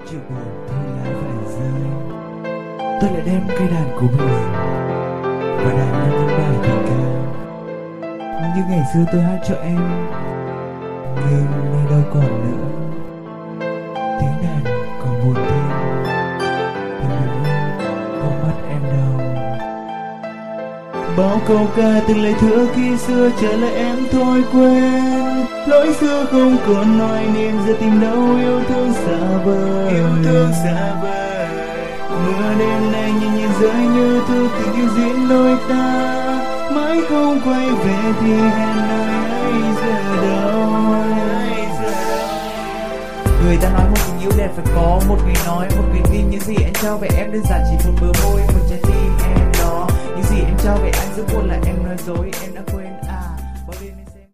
chiều buồn thôi lá phải rơi, tôi lại đem cây đàn của mình và đàn lên những bài tình ca như ngày xưa tôi hát cho em, nhưng nay đâu còn nữa. Tiếng đàn còn buồn thêm, nhưng con mắt em đau. Bao câu ca từng lời thơ khi xưa trở lại em thôi quên, lỗi xưa không còn nói nên giờ tìm đâu yêu thương xa vời, yêu thương xa vời. Mưa đêm nay nhìn nhìn rơi như thư tình yêu diễn đôi ta, mãi không quay về thì hẹn nơi ấy giờ đâu. Người ta nói một tình yêu đẹp phải có một người nói, một người tin. Những gì anh trao về em đơn giản chỉ một bờ môi, một trái tim em đó. Những gì em trao về anh giữa buồn là em nói dối, em đã quên.